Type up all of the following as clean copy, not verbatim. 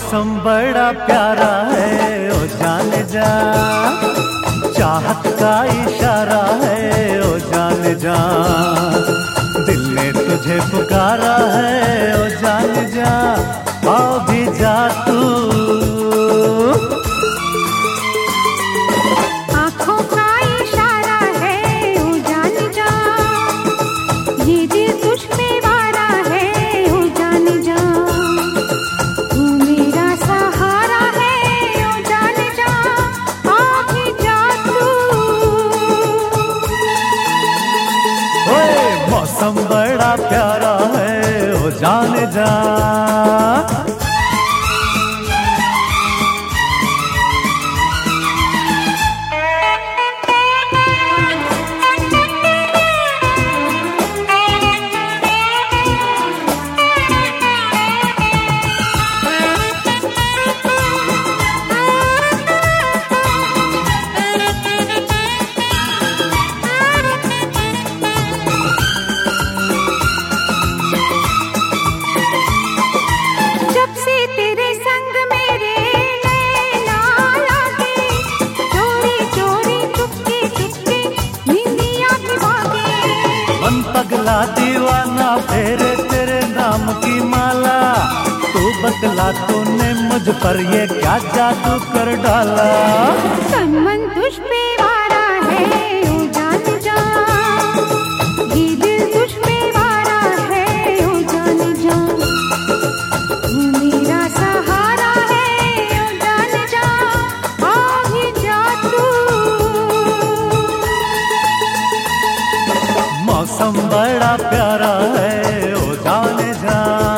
मौसम बड़ा प्यारा है ओ जान जा, चाहत का इशारा है ओ जान जा, दिल ने तुझे पुकारा है ओ जान जा, आ भी जा तू। आँखों का इशारा है ओ जान जा, ये दिल तुझ पे वारा है ओ जान जा, तू मेरा सहारा है ओ जान जा, आ भी जा तू। ओए मौसम बड़ा प्यारा है ओ जान जा। पगला दीवाना फेरे तेरे नाम की माला, तू बतला तूने मुझ पर ये क्या जादू कर डाला। तन मन तुझ पे वारा है ओ जान जा, ये दिल तुझ पे वारा है ओ जान जा, तू मेरा सहारा है ओ जान जा, आ भी जा तू। मौसम बड़ा प्यारा है ओ जान जा।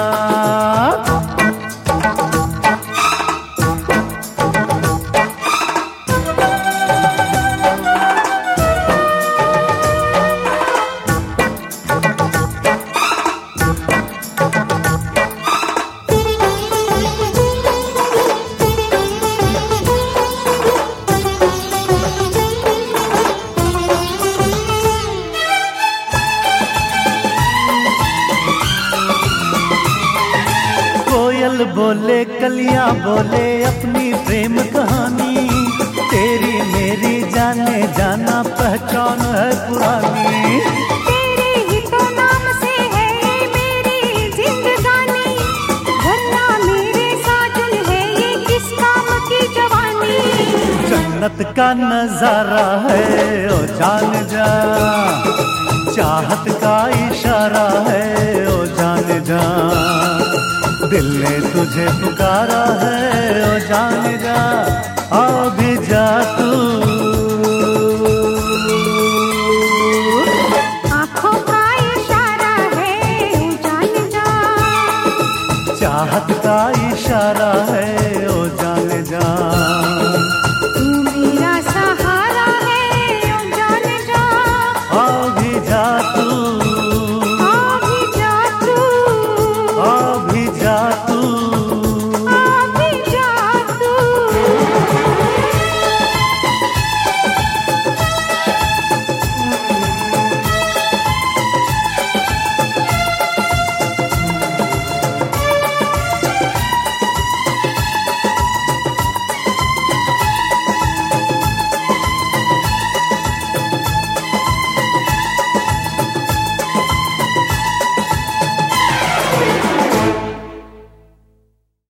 कोयल बोले कलियां बोले अपनी प्रेम कहानी, तेरी मेरी जाने जाना पहचान है पुरानी। तेरे ही तो नाम से है ये मेरी जिंदगानी, वरना मेरे साजन है ये किस काम की जवानी। जन्नत का नजारा है ओ जान जा, चाहत का इशारा है ओ जान जा, दिल ने तुझे पुकारा है ओ जान जा, आ भी जा तू।